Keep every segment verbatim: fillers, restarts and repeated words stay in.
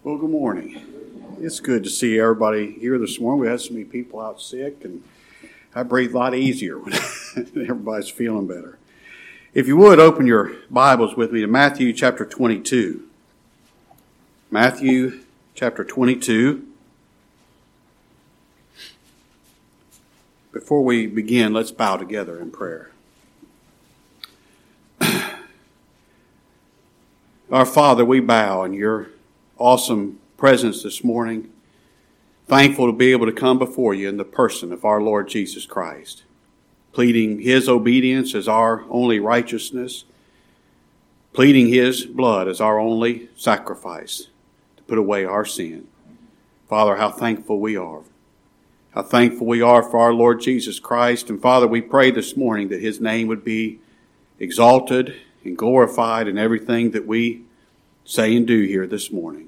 Well, good morning. It's good to see everybody here this morning. We had so many people out sick, and I breathe a lot easier when everybody's feeling better. If you would, open your Bibles with me to Matthew chapter twenty-two. Matthew chapter twenty-two. Before we begin, let's bow together in prayer. Our Father, we bow in your awesome presence this morning, thankful to be able to come before you in the person of our Lord Jesus Christ, pleading his obedience as our only righteousness, pleading his blood as our only sacrifice to put away our sin. Father, how thankful we are. How thankful we are for our Lord Jesus Christ. And Father, we pray this morning that his name would be exalted and glorified in everything that we say and do here this morning.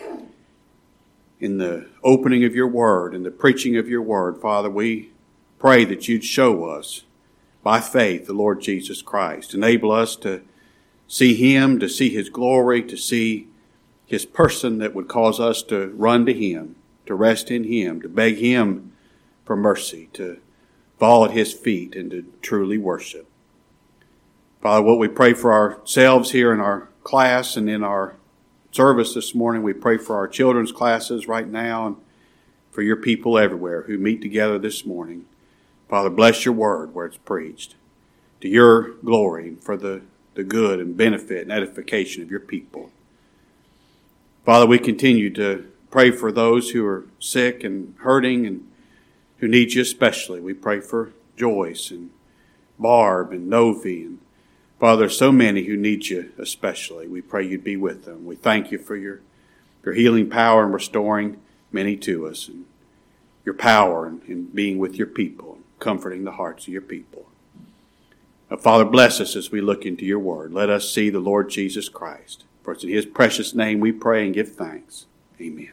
In the opening of your word and the preaching of your word, Father, we pray that you'd show us by faith the Lord Jesus Christ. Enable us to see him, to see his glory, to see his person that would cause us to run to him, to rest in him, to beg him for mercy, to fall at his feet and to truly worship. Father, what we pray for ourselves here in our class and in our service this morning, we pray for our children's classes right now and for your people everywhere who meet together this morning. Father, bless your word where it's preached to your glory and for the, the good and benefit and edification of your people. Father, we continue to pray for those who are sick and hurting and who need you especially. We pray for Joyce and Barb and Novi and Father, so many who need you especially. We pray you'd be with them. We thank you for your, your healing power and restoring many to us, and your power in, in being with your people, and comforting the hearts of your people. Now, Father, bless us as we look into your word. Let us see the Lord Jesus Christ. For it's in his precious name we pray and give thanks. Amen.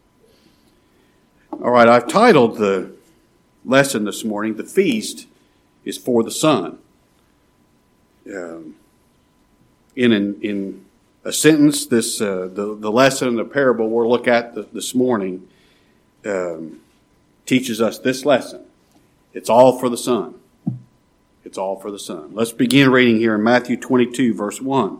All right, I've titled the lesson this morning, "The Feast is for the Son." Um, in, in in a sentence, this uh, the the lesson, the parable we'll look at the, this morning um, teaches us this lesson: it's all for the Son. It's all for the Son. Let's begin reading here in Matthew twenty-two, verse one.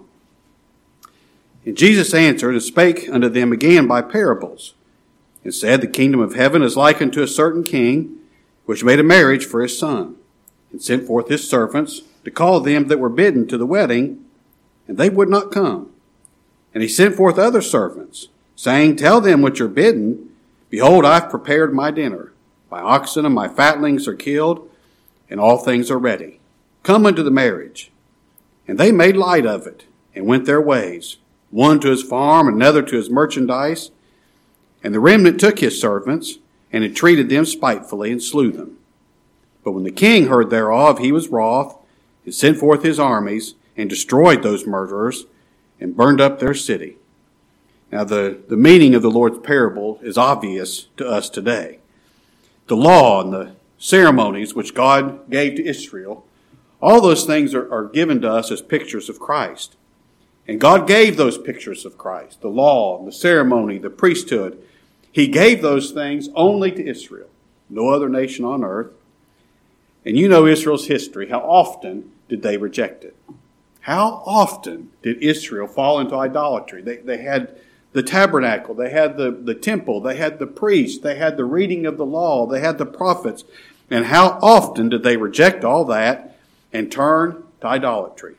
And Jesus answered and spake unto them again by parables, and said, The kingdom of heaven is like unto a certain king, which made a marriage for his son, and sent forth his servants to call them that were bidden to the wedding, and they would not come. And he sent forth other servants, saying, Tell them which are bidden, Behold, I've prepared my dinner. My oxen and my fatlings are killed, and all things are ready. Come unto the marriage. And they made light of it, and went their ways, one to his farm, another to his merchandise. And the remnant took his servants, and entreated them spitefully, and slew them. But when the king heard thereof, he was wroth, and sent forth his armies, and destroyed those murderers, and burned up their city. Now the, the meaning of the Lord's parable is obvious to us today. The law and the ceremonies which God gave to Israel, all those things are, are given to us as pictures of Christ. And God gave those pictures of Christ, the law, the ceremony, the priesthood. He gave those things only to Israel, no other nation on earth. And you know Israel's history. How often did they reject it? How often did Israel fall into idolatry? They, they had the tabernacle, they had the, the temple, they had the priest, they had the reading of the law, they had the prophets. And how often did they reject all that and turn to idolatry?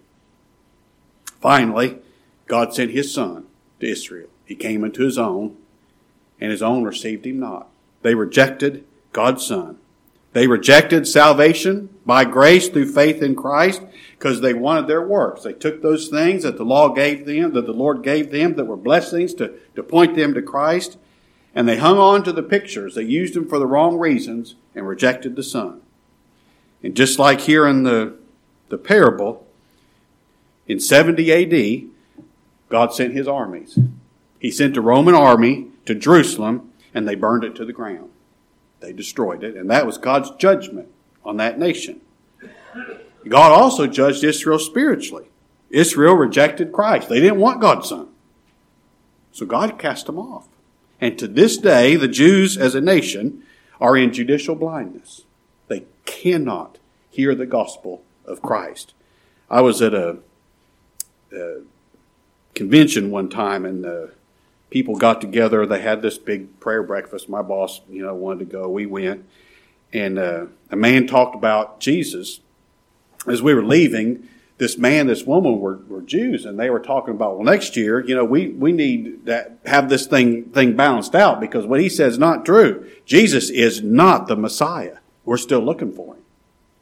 Finally, God sent his son to Israel. He came into his own, and his own received him not. They rejected God's son. They rejected salvation by grace through faith in Christ because they wanted their works. They took those things that the law gave them, that the Lord gave them, that were blessings to, to point them to Christ, and they hung on to the pictures. They used them for the wrong reasons and rejected the Son. And just like here in the, the parable, in seventy A D, God sent his armies. He sent a Roman army to Jerusalem, and they burned it to the ground. They destroyed it, and that was God's judgment on that nation. God also judged Israel spiritually. Israel rejected Christ. They didn't want God's son. So God cast them off. And to this day, the Jews as a nation are in judicial blindness. They cannot hear the gospel of Christ. I was at a, a convention one time, and uh, people got together. They had this big prayer breakfast. My boss, you know, wanted to go. We went. And uh, a man talked about Jesus. As we were leaving, this man, this woman were, were Jews, and they were talking about, well, next year, you know, we, we need to have this thing, thing balanced out, because what he says is not true. Jesus is not the Messiah. We're still looking for him.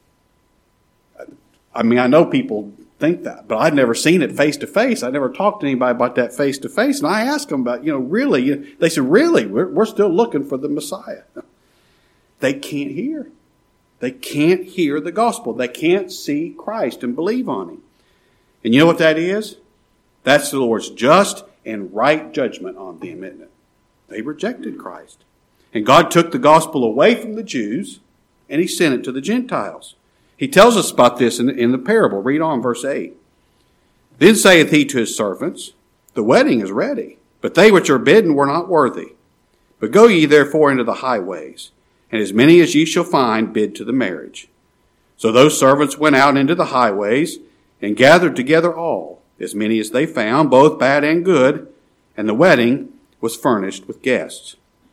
I mean, I know people think that, but I'd never seen it face to face. I never talked to anybody about that face to face. And I asked them about, you know, really, they said, really, we're, we're still looking for the Messiah. They can't hear. They can't hear the gospel. They can't see Christ and believe on him. And you know what that is? That's the Lord's just and right judgment on them, isn't it? They rejected Christ. And God took the gospel away from the Jews, and he sent it to the Gentiles. He tells us about this in, in the parable. Read on, verse eight. Then saith he to his servants, the wedding is ready, but they which are bidden were not worthy. But go ye therefore into the highways, and as many as ye shall find, bid to the marriage. So those servants went out into the highways, and gathered together all, as many as they found, both bad and good, and the wedding was furnished with guests.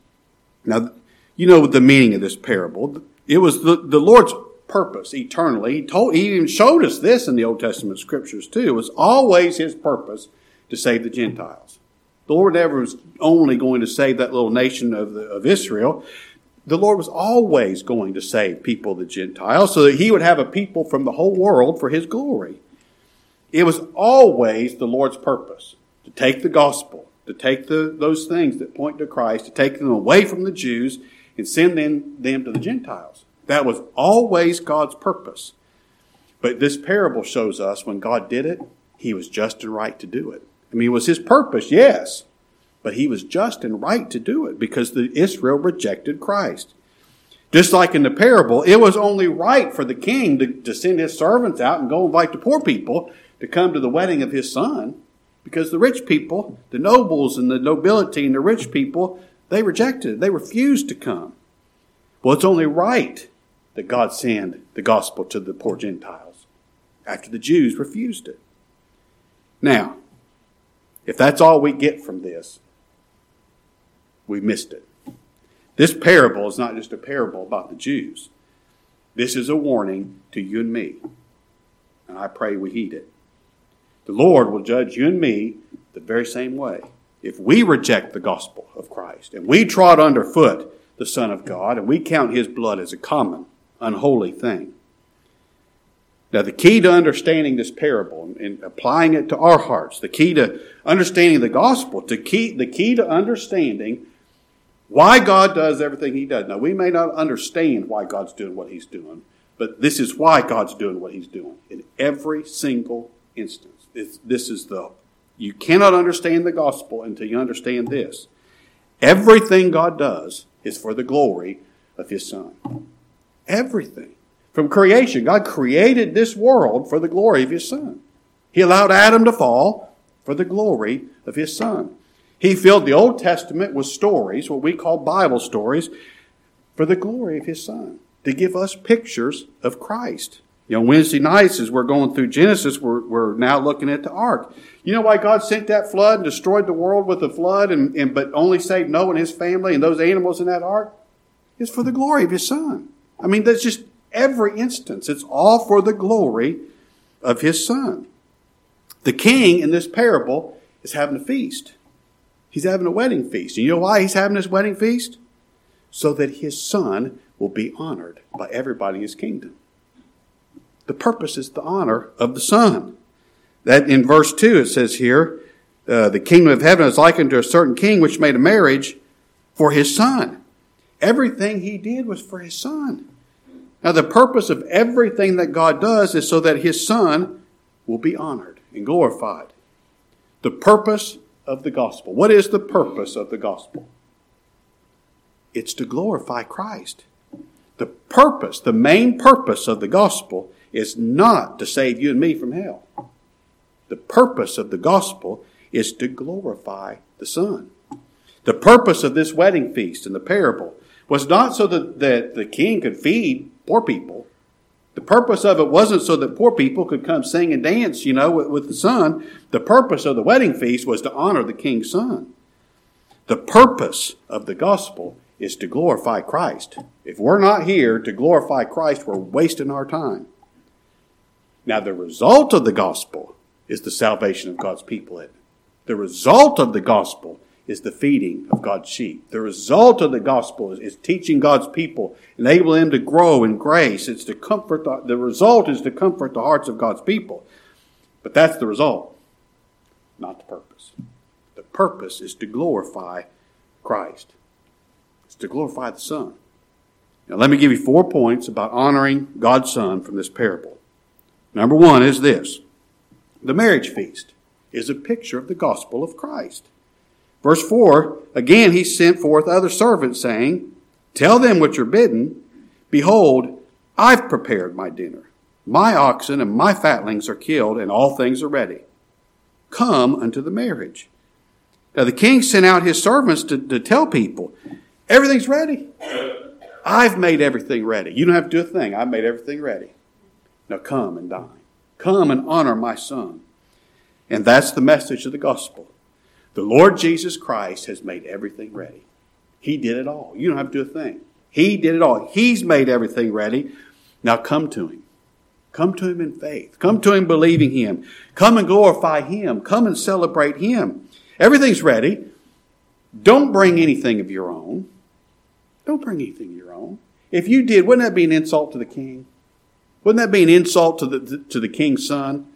Now, you know the meaning of this parable. It was the, the Lord's purpose eternally. He told, he even showed us this in the Old Testament scriptures too. It was always his purpose to save the Gentiles. The Lord never was only going to save that little nation of, the, of Israel. The Lord was always going to save people of the Gentiles so that he would have a people from the whole world for his glory. It was always the Lord's purpose to take the gospel, to take the, those things that point to Christ, to take them away from the Jews and send them, them to the Gentiles. That was always God's purpose. But this parable shows us when God did it, he was just and right to do it. I mean, it was his purpose, yes, but he was just and right to do it because the Israel rejected Christ. Just like in the parable, it was only right for the king to, to send his servants out and go invite the poor people to come to the wedding of his son, because the rich people, the nobles and the nobility and the rich people, they rejected it. They refused to come. Well, it's only right that God send the gospel to the poor Gentiles after the Jews refused it. Now, if that's all we get from this, we missed it. This parable is not just a parable about the Jews. This is a warning to you and me. And I pray we heed it. The Lord will judge you and me the very same way. If we reject the gospel of Christ and we trod underfoot the Son of God and we count his blood as a common, unholy thing. Now, the key to understanding this parable and applying it to our hearts, the key to understanding the gospel, to key, the key to understanding why God does everything he does. Now, we may not understand why God's doing what he's doing, but this is why God's doing what he's doing in every single instance. It's, this is the, you cannot understand the gospel until you understand this. Everything God does is for the glory of his Son. Everything. From creation, God created this world for the glory of his Son. He allowed Adam to fall for the glory of his Son. He filled the Old Testament with stories, what we call Bible stories, for the glory of his Son, to give us pictures of Christ. You know, Wednesday nights, as we're going through Genesis, we're, we're now looking at the ark. You know why God sent that flood and destroyed the world with the flood, and, and but only saved Noah and his family and those animals in that ark? It's for the glory of his Son. I mean, that's just every instance. It's all for the glory of his Son. The king in this parable is having a feast. He's having a wedding feast. And you know why he's having this wedding feast? So that his Son will be honored by everybody in his kingdom. The purpose is the honor of the Son. That in verse two it says here, uh, the kingdom of heaven is likened to a certain king which made a marriage for his son. Everything he did was for his Son. Now the purpose of everything that God does is so that his Son will be honored and glorified. The purpose of the gospel. What is the purpose of the gospel? It's to glorify Christ. The purpose, the main purpose of the gospel is not to save you and me from hell. The purpose of the gospel is to glorify the Son. The purpose of this wedding feast in the parable was not so that, that the king could feed poor people. The purpose of it wasn't so that poor people could come sing and dance, you know, with, with the son. The purpose of the wedding feast was to honor the king's son. The purpose of the gospel is to glorify Christ. If we're not here to glorify Christ, we're wasting our time. Now, the result of the gospel is the salvation of God's people. The result of the gospel is the feeding of God's sheep. The result of the gospel is, is teaching God's people, enable them to grow in grace. It's to comfort the, the result is to comfort the hearts of God's people. But that's the result, not the purpose. The purpose is to glorify Christ. It's to glorify the Son. Now let me give you four points about honoring God's Son from this parable. Number one is this. The marriage feast is a picture of the gospel of Christ. Verse four, again he sent forth other servants, saying, tell them what you're bidden. Behold, I've prepared my dinner. My oxen and my fatlings are killed, and all things are ready. Come unto the marriage. Now the king sent out his servants to, to tell people, everything's ready. I've made everything ready. You don't have to do a thing. I've made everything ready. Now come and dine. Come and honor my son. And that's the message of the gospel. The Lord Jesus Christ has made everything ready. He did it all. You don't have to do a thing. He did it all. He's made everything ready. Now come to him. Come to him in faith. Come to him believing him. Come and glorify him. Come and celebrate him. Everything's ready. Don't bring anything of your own. Don't bring anything of your own. If you did, wouldn't that be an insult to the king? Wouldn't that be an insult to the to the king's son?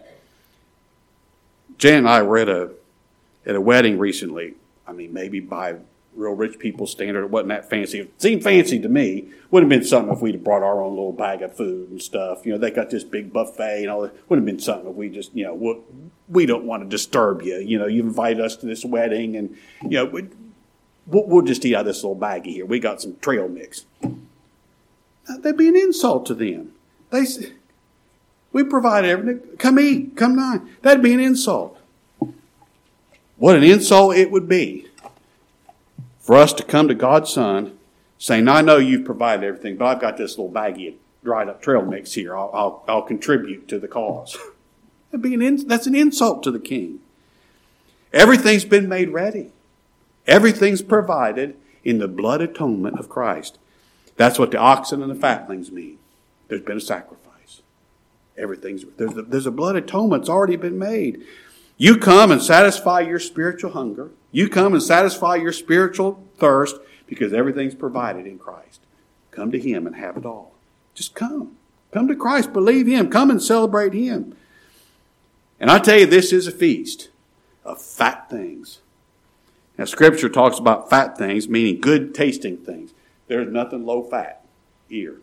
Jan and I were at a at a wedding recently. I mean, maybe by real rich people's standard, it wasn't that fancy. It seemed fancy to me. Wouldn't have been something if we'd have brought our own little bag of food and stuff. You know, they got this big buffet and all that. Wouldn't have been something if we just, you know, we, we don't want to disturb you. You know, you invited us to this wedding and, you know, we, we'll, we'll just eat out of this little baggie here. We got some trail mix. Now, that'd be an insult to them. They we provided everything. Come eat. Come dine. That'd be an insult. What an insult it would be for us to come to God's Son saying, I know you've provided everything, but I've got this little baggie of dried up trail mix here. I'll, I'll, I'll contribute to the cause. That'd be an in, that's an insult to the king. Everything's been made ready. Everything's provided in the blood atonement of Christ. That's what the oxen and the fatlings mean. There's been a sacrifice. Everything's there's a, there's a blood atonement that's already been made. You come and satisfy your spiritual hunger. You come and satisfy your spiritual thirst because everything's provided in Christ. Come to him and have it all. Just come. Come to Christ. Believe him. Come and celebrate him. And I tell you, this is a feast of fat things. Now, Scripture talks about fat things, meaning good tasting things. There's nothing low fat here.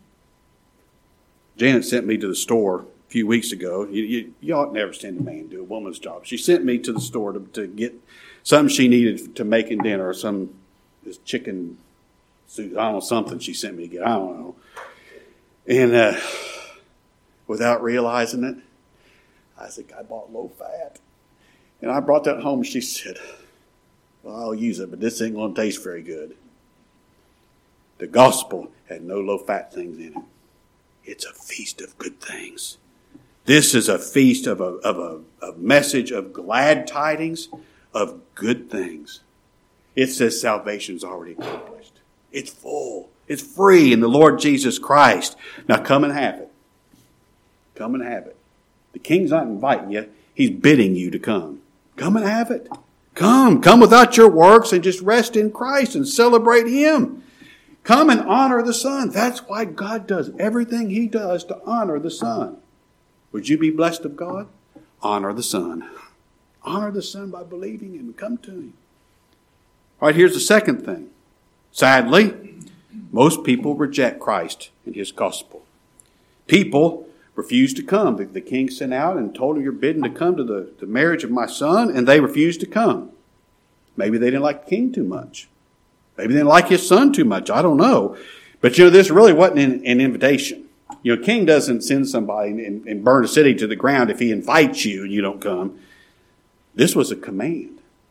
Janet sent me to the store a few weeks ago. You, you, you ought never send a man to do a woman's job. She sent me to the store to, to get something she needed to make in dinner, or some this chicken soup, I don't know, something she sent me to get. I don't know. And uh, without realizing it, I said, I bought low fat. And I brought that home, and she said, well, I'll use it, but this ain't going to taste very good. The gospel had no low-fat things in it. It's a feast of good things. This is a feast of a, of a, a message of glad tidings of good things. It says salvation's already accomplished. It's full. It's free in the Lord Jesus Christ. Now come and have it. Come and have it. The king's not inviting you. He's bidding you to come. Come and have it. Come. Come without your works and just rest in Christ and celebrate him. Come and honor the Son. That's why God does everything he does to honor the Son. Would you be blessed of God? Honor the Son. Honor the Son by believing him and come to him. All right, here's the second thing. Sadly, most people reject Christ and his gospel. People refuse to come. The, the king sent out and told them, you're bidden to come to the, the marriage of my son, and they refused to come. Maybe they didn't like the king too much. Maybe they didn't like his son too much. I don't know. But, you know, this really wasn't an, an invitation. You know, a king doesn't send somebody and, and burn a city to the ground if he invites you and you don't come. This was a command.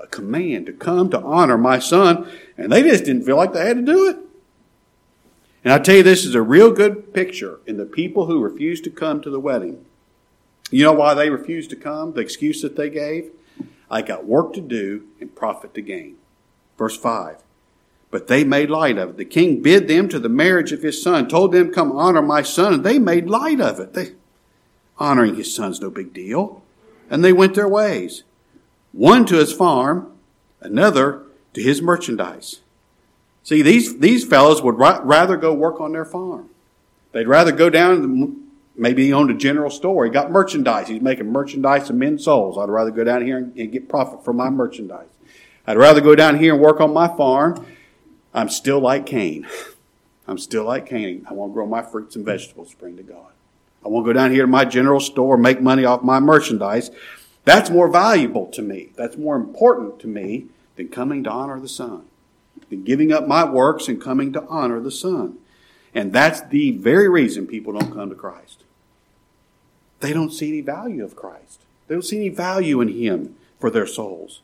a command to come to honor my son, and they just didn't feel like they had to do it. And I tell you, this is a real good picture in the people who refused to come to the wedding. You know why they refused to come? The excuse that they gave? I got work to do and profit to gain. Verse five. But they made light of it. The king bid them to the marriage of his son, told them, come honor my son, and they made light of it. They, honoring his son's no big deal. And they went their ways. One to his farm, another to his merchandise. See, these, these fellows would ra- rather go work on their farm. They'd rather go down, maybe he owned a general store. He got merchandise. He's making merchandise of men's souls. I'd rather go down here and, and get profit from my merchandise. I'd rather go down here and work on my farm. I'm still like Cain. I'm still like Cain. I want to grow my fruits and vegetables, bring to God. I want to go down here to my general store, make money off my merchandise. That's more valuable to me. That's more important to me than coming to honor the Son. Than giving up my works and coming to honor the Son. And that's the very reason people don't come to Christ. They don't see any value of Christ. They don't see any value in Him for their souls.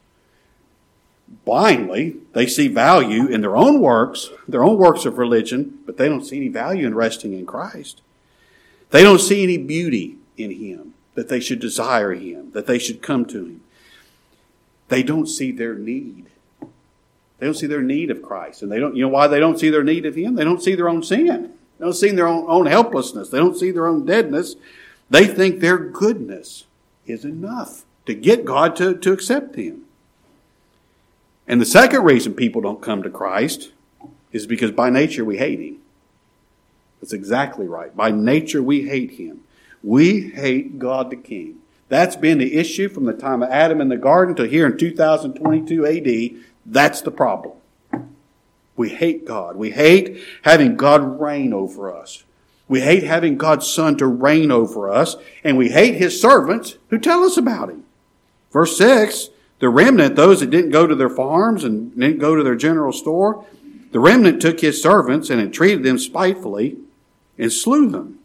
Blindly, they see value in their own works, their own works of religion, but they don't see any value in resting in Christ. They don't see any beauty in Him, that they should desire Him, that they should come to Him. They don't see their need. They don't see their need of Christ. And they don't, you know why they don't see their need of Him? They don't see their own sin. They don't see their own, own helplessness. They don't see their own deadness. They think their goodness is enough to get God to, to accept Him. And the second reason people don't come to Christ is because by nature we hate Him. That's exactly right. By nature we hate Him. We hate God the King. That's been the issue from the time of Adam in the garden to here in two thousand twenty-two A D. That's the problem. We hate God. We hate having God reign over us. We hate having God's Son to reign over us. And we hate His servants who tell us about Him. Verse six, the remnant, those that didn't go to their farms and didn't go to their general store, the remnant took His servants and entreated them spitefully and slew them.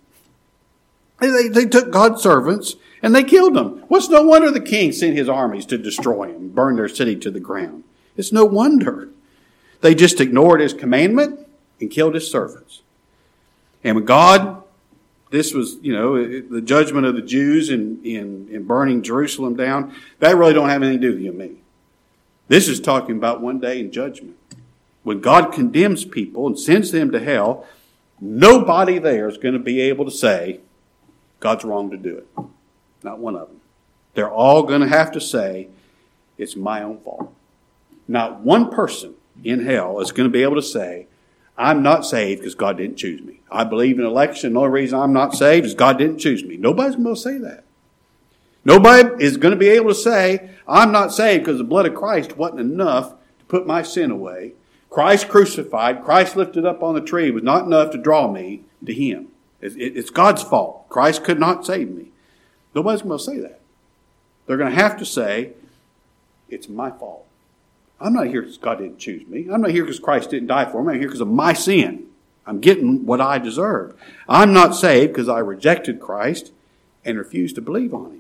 They, they took God's servants and they killed them. What's no wonder the king sent his armies to destroy them, burn their city to the ground. It's no wonder. They just ignored His commandment and killed His servants. And when God, this was, you know, the judgment of the Jews in, in, in burning Jerusalem down, that really don't have anything to do with you and me. This is talking about one day in judgment. When God condemns people and sends them to hell, nobody there is going to be able to say, God's wrong to do it. Not one of them. They're all going to have to say, it's my own fault. Not one person in hell is going to be able to say, I'm not saved because God didn't choose me. I believe in election. The only reason I'm not saved is God didn't choose me. Nobody's going to say that. Nobody is going to be able to say, I'm not saved because the blood of Christ wasn't enough to put my sin away. Christ crucified, Christ lifted up on the tree was not enough to draw me to Him. It's God's fault. Christ could not save me. Nobody's going to say that. They're going to have to say, it's my fault. I'm not here because God didn't choose me. I'm not here because Christ didn't die for me. I'm here because of my sin. I'm getting what I deserve. I'm not saved because I rejected Christ and refused to believe on Him.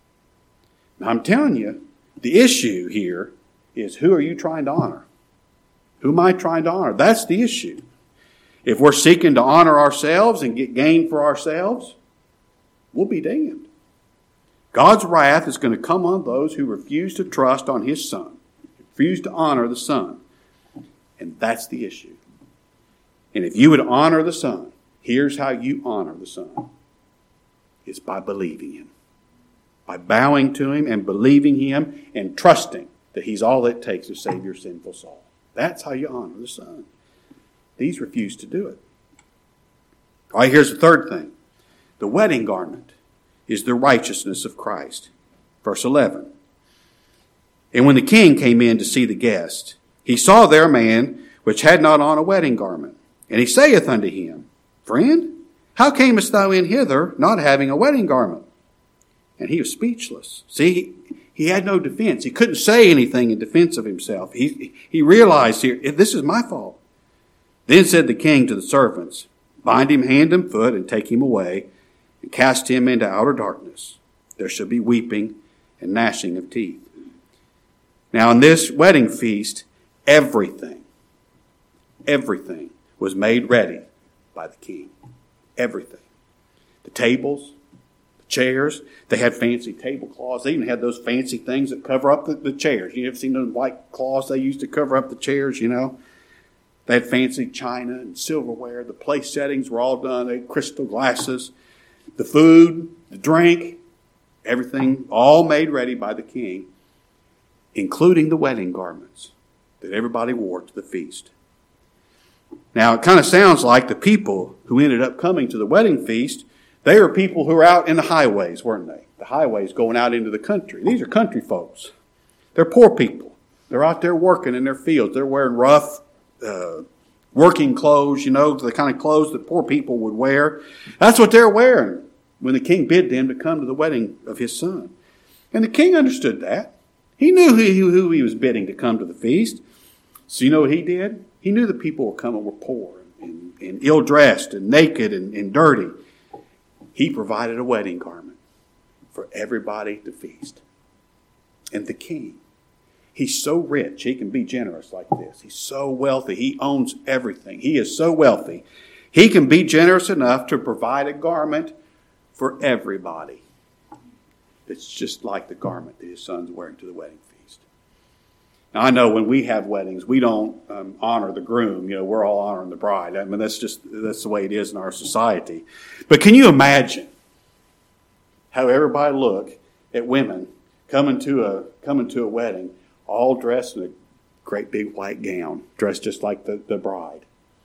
Now I'm telling you, the issue here is, who are you trying to honor? Who am I trying to honor? That's the issue. If we're seeking to honor ourselves and get gain for ourselves, we'll be damned. God's wrath is going to come on those who refuse to trust on His Son, refuse to honor the Son. And that's the issue. And if you would honor the Son, here's how you honor the Son. It's by believing Him. By bowing to Him and believing Him and trusting that He's all it takes to save your sinful soul. That's how you honor the Son. These refuse to do it. All right, here's the third thing. The wedding garment is the righteousness of Christ. Verse eleven. And when the king came in to see the guest, he saw there a man which had not on a wedding garment. And he saith unto him, Friend, how camest thou in hither, not having a wedding garment? And he was speechless. See, he, he had no defense. He couldn't say anything in defense of himself. He, he realized here, this is my fault. Then said the king to the servants, Bind him hand and foot, and take him away, and cast him into outer darkness. There shall be weeping and gnashing of teeth. Now, in this wedding feast, everything, everything was made ready by the king. Everything. The tables, the chairs, they had fancy tablecloths. They even had those fancy things that cover up the, the chairs. You ever seen those white cloths they used to cover up the chairs, you know? They had fancy china and silverware. The place settings were all done. They had crystal glasses. The food, the drink, everything all made ready by the king, including the wedding garments that everybody wore to the feast. Now, it kind of sounds like the people who ended up coming to the wedding feast, they were people who were out in the highways, weren't they? The highways going out into the country. These are country folks. They're poor people. They're out there working in their fields. They're wearing rough, uh, working clothes, you know, the kind of clothes that poor people would wear. That's what they're wearing when the king bid them to come to the wedding of his son. And the king understood that. He knew who, who he was bidding to come to the feast. So you know what he did? He knew the people were coming were poor and, and ill-dressed and naked and, and dirty. He provided a wedding garment for everybody to feast. And the king, he's so rich, he can be generous like this. He's so wealthy. He owns everything. He is so wealthy. He can be generous enough to provide a garment for everybody. It's just like the garment that his son's wearing to the wedding feast. Now, I know when we have weddings, we don't um, honor the groom. You know, we're all honoring the bride. I mean, that's just, that's the way it is in our society. But can you imagine how everybody look at women coming to a, coming to a wedding, all dressed in a great big white gown, dressed just like the, the bride?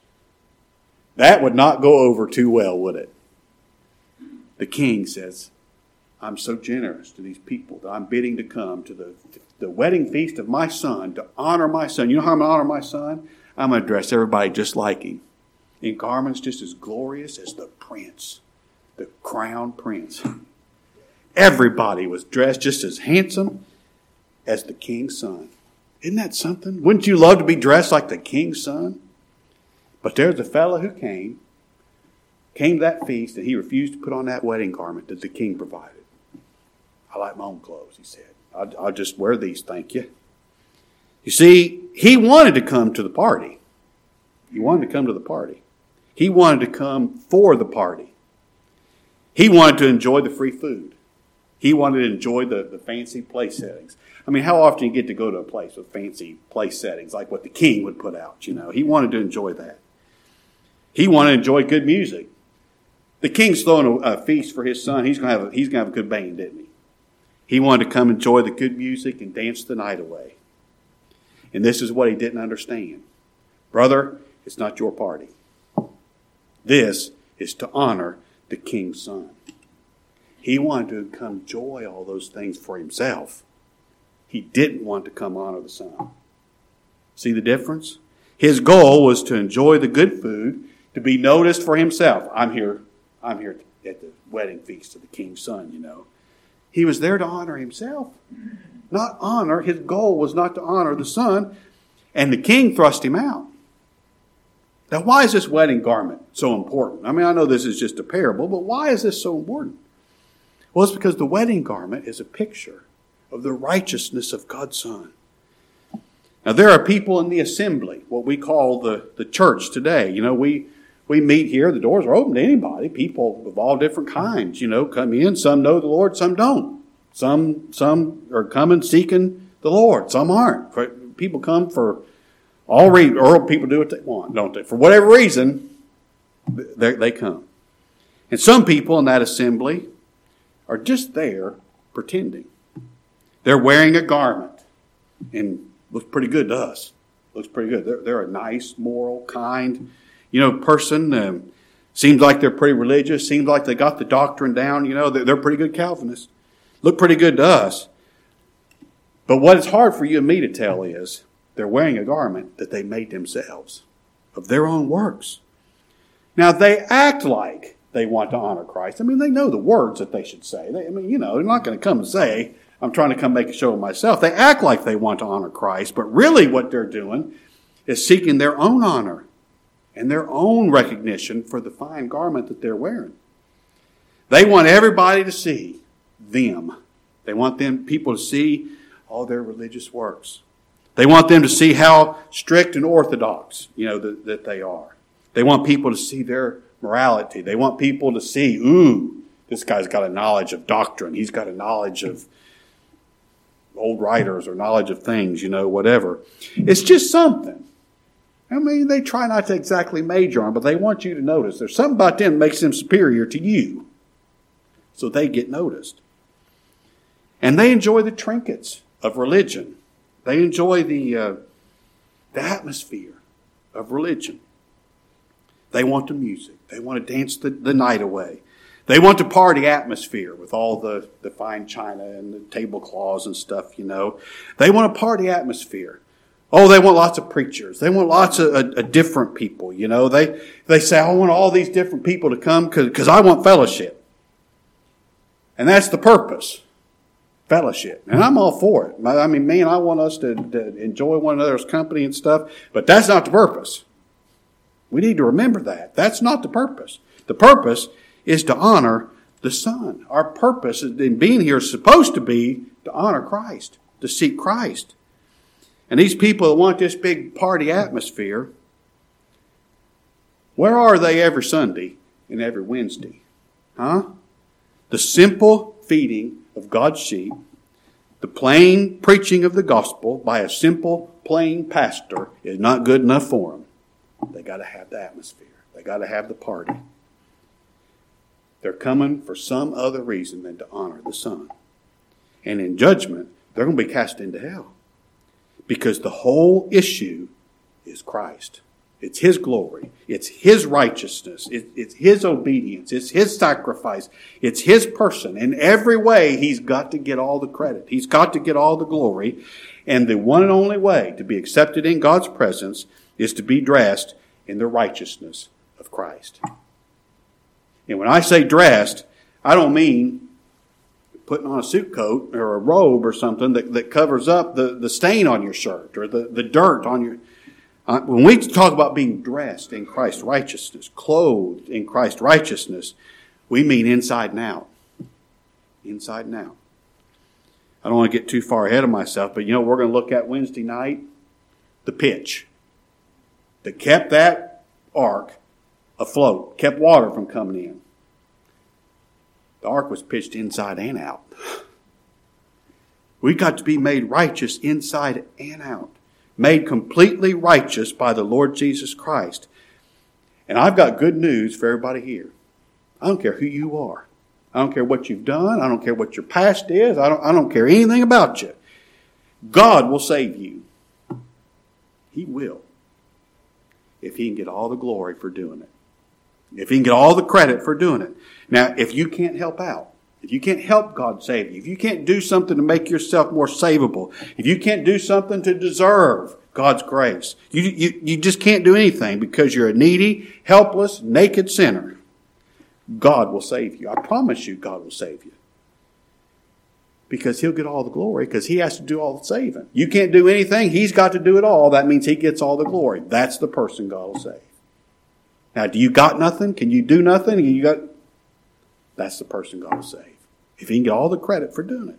That would not go over too well, would it? The king says, I'm so generous to these people that I'm bidding to come to the, the wedding feast of my son to honor my son. You know how I'm going to honor my son? I'm going to dress everybody just like him, in garments just as glorious as the prince, the crown prince. Everybody was dressed just as handsome as the king's son. Isn't that something? Wouldn't you love to be dressed like the king's son? But there's a fellow who came, came to that feast, and he refused to put on that wedding garment that the king provided. I like my own clothes, he said. I'll, I'll just wear these, thank you. You see, he wanted to come to the party. He wanted to come to the party. He wanted to come for the party. He wanted to enjoy the free food. He wanted to enjoy the, the fancy place settings. I mean, how often you get to go to a place with fancy place settings, like what the king would put out, you know? He wanted to enjoy that. He wanted to enjoy good music. The king's throwing a, a feast for his son. He's going to have a, he's going to have a good band, didn't he? He wanted to come enjoy the good music and dance the night away. And this is what he didn't understand. Brother, it's not your party. This is to honor the king's son. He wanted to come enjoy all those things for himself. He didn't want to come honor the son. See the difference? His goal was to enjoy the good food, to be noticed for himself. I'm here, I'm here at the wedding feast of the king's son, you know. He was there to honor himself, not honor. His goal was not to honor the son, and the king thrust him out. Now, why is this wedding garment so important? I mean, I know this is just a parable, but why is this so important? Well, it's because the wedding garment is a picture of the righteousness of God's Son. Now, there are people in the assembly, what we call the, the church today. You know, we we meet here. The doors are open to anybody. People of all different kinds, you know, come in. Some know the Lord, some don't. Some some are coming seeking the Lord. Some aren't. People come for all reasons, or people do what they want, don't they? For whatever reason, they, they come. And some people in that assembly are just there pretending. They're wearing a garment and looks pretty good to us. Looks pretty good. They're, they're a nice, moral, kind, you know, person. Um, seems like they're pretty religious. Seems like they got the doctrine down. You know, they're, they're pretty good Calvinists. Look pretty good to us. But what is hard for you and me to tell is they're wearing a garment that they made themselves of their own works. Now, they act like they want to honor Christ. I mean, they know the words that they should say. They, I mean, you know, they're not going to come and say, I'm trying to come make a show of myself. They act like they want to honor Christ, but really what they're doing is seeking their own honor and their own recognition for the fine garment that they're wearing. They want everybody to see them. They want them people to see, all their religious works. They want them to see how strict and orthodox, you know, that, that they are. They want people to see their morality. They want people to see, ooh, this guy's got a knowledge of doctrine. He's got a knowledge of old writers or knowledge of things, you know, whatever. It's just something. I mean, they try not to exactly major on, but they want you to notice. There's something about them that makes them superior to you. So they get noticed. And they enjoy the trinkets of religion. They enjoy the, uh, the atmosphere of religion. They want the music. They want to dance the, the night away. They want the party atmosphere with all the, the fine china and the tablecloths and stuff, you know. They want a party atmosphere. Oh, they want lots of preachers. They want lots of uh, different people, you know. They they say, I want all these different people to come because I want fellowship. And that's the purpose. Fellowship. And I'm all for it. I mean, man, I want us to, to enjoy one another's company and stuff. But that's not the purpose. We need to remember that. That's not the purpose. The purpose is to honor the Son. Our purpose in being here is supposed to be to honor Christ, to seek Christ. And these people that want this big party atmosphere, where are they every Sunday and every Wednesday? Huh? The simple feeding of God's sheep, the plain preaching of the gospel by a simple, plain pastor is not good enough for them. They got to have the atmosphere. They got to have the party. They're coming for some other reason than to honor the Son. And in judgment, they're going to be cast into hell. Because the whole issue is Christ. It's His glory. It's His righteousness. It, it's His obedience. It's His sacrifice. It's His person. In every way, He's got to get all the credit. He's got to get all the glory. And the one and only way to be accepted in God's presence is to be dressed in the righteousness of Christ. And when I say dressed, I don't mean putting on a suit coat or a robe or something that, that covers up the, the stain on your shirt or the, the dirt on your... Uh, when we talk about being dressed in Christ's righteousness, clothed in Christ's righteousness, we mean inside and out. Inside and out. I don't want to get too far ahead of myself, but you know we're going to look at Wednesday night? The pitch that kept that ark afloat, kept water from coming in. The ark was pitched inside and out. We got to be made righteous inside and out. Made completely righteous by the Lord Jesus Christ. And I've got good news for everybody here. I don't care who you are. I don't care what you've done. I don't care what your past is. I don't, I don't care anything about you. God will save you. He will. If He can get all the glory for doing it. If He can get all the credit for doing it. Now, if you can't help out, if you can't help God save you, if you can't do something to make yourself more savable, if you can't do something to deserve God's grace, you, you, you just can't do anything because you're a needy, helpless, naked sinner, God will save you. I promise you God will save you. Because He'll get all the glory because He has to do all the saving. You can't do anything. He's got to do it all. That means He gets all the glory. That's the person God will save. Now, do you got nothing? Can you do nothing? You got... That's the person God will save. If He can get all the credit for doing it.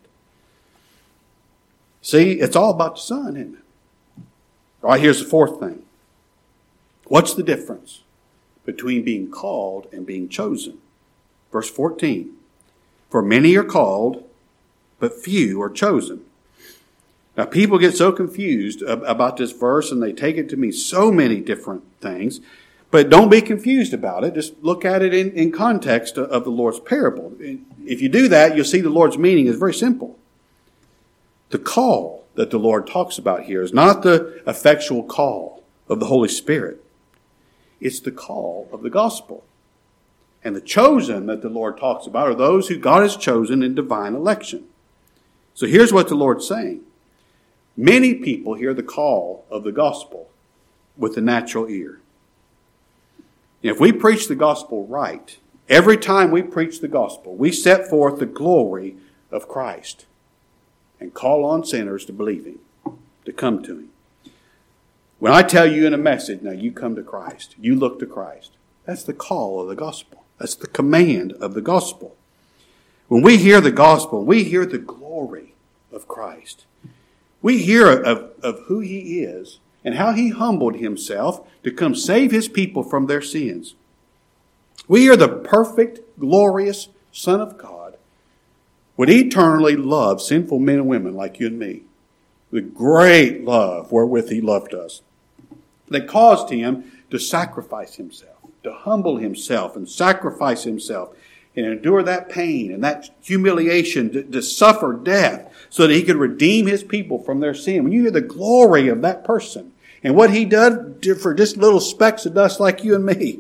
See, it's all about the Son, isn't it? All right, here's the fourth thing. What's the difference between being called and being chosen? Verse fourteen. For many are called, but few are chosen. Now, people get so confused about this verse and they take it to mean so many different things. But don't be confused about it. Just look at it in, in context of the Lord's parable. If you do that, you'll see the Lord's meaning is very simple. The call that the Lord talks about here is not the effectual call of the Holy Spirit. It's the call of the gospel. And the chosen that the Lord talks about are those who God has chosen in divine election. So here's what the Lord's saying. Many people hear the call of the gospel with the natural ear. If we preach the gospel right, every time we preach the gospel, we set forth the glory of Christ and call on sinners to believe Him, to come to Him. When I tell you in a message, now you come to Christ, you look to Christ, that's the call of the gospel. That's the command of the gospel. When we hear the gospel, we hear the glory of Christ. We hear of, of who he is and how he humbled himself to come save his people from their sins. We hear the perfect, glorious Son of God would eternally love sinful men and women like you and me. The great love wherewith he loved us. That caused him to sacrifice himself, to humble himself and sacrifice himself and endure that pain and that humiliation, to, to suffer death so that he could redeem his people from their sin. When you hear the glory of that person and what he did for just little specks of dust like you and me,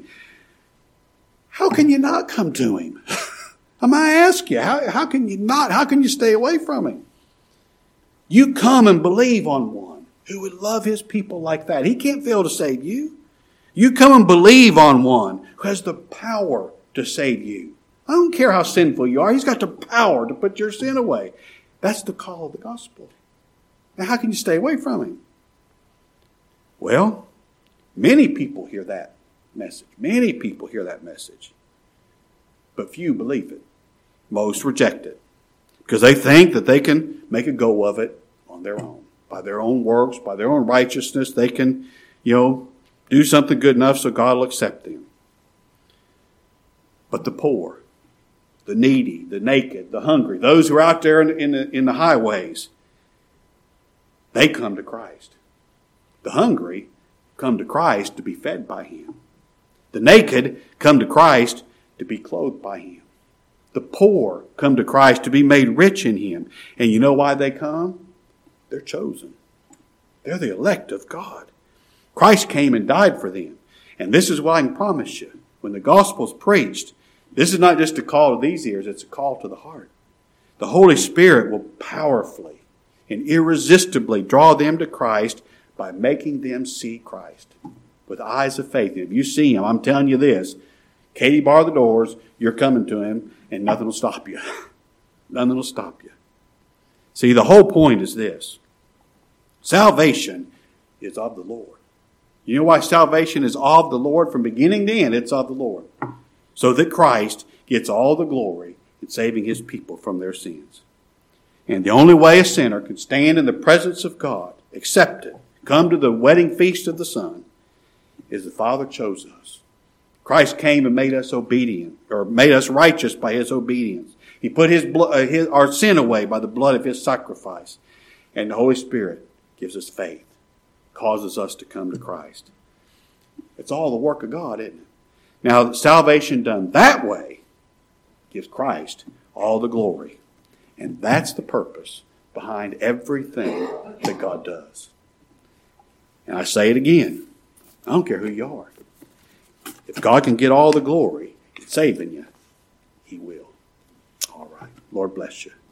how can you not come to him? I might ask you, how, how can you not? How can you stay away from him? You come and believe on one who would love his people like that. He can't fail to save you. You come and believe on one who has the power to save you. I don't care how sinful you are. He's got the power to put your sin away. That's the call of the gospel. Now, how can you stay away from him? Well, many people hear that message. Many people hear that message. But few believe it. Most reject it. Because they think that they can make a go of it on their own. By their own works, by their own righteousness, they can, you know, do something good enough so God will accept them. But the poor, the needy, the naked, the hungry, those who are out there in, in, the, in the highways, they come to Christ. The hungry come to Christ to be fed by him. The naked come to Christ to be clothed by him. The poor come to Christ to be made rich in him. And you know why they come? They're chosen. They're the elect of God. Christ came and died for them. And this is what I can promise you. When the gospel's preached, this is not just a call to these ears, it's a call to the heart. The Holy Spirit will powerfully and irresistibly draw them to Christ by making them see Christ with eyes of faith. And if you see him, I'm telling you this, Katie bar the doors, you're coming to him, and nothing will stop you. Nothing will stop you. See, the whole point is this. Salvation is of the Lord. You know why salvation is of the Lord? From beginning to end, it's of the Lord. So that Christ gets all the glory in saving his people from their sins. And the only way a sinner can stand in the presence of God, accepted, come to the wedding feast of the Son, is the Father chose us. Christ came and made us obedient, or made us righteous by his obedience. He put his, blood, uh, his our sin away by the blood of his sacrifice. And the Holy Spirit gives us faith, causes us to come to Christ. It's all the work of God, isn't it? Now, salvation done that way gives Christ all the glory. And that's the purpose behind everything that God does. And I say it again. I don't care who you are. If God can get all the glory in saving you, he will. All right. Lord bless you.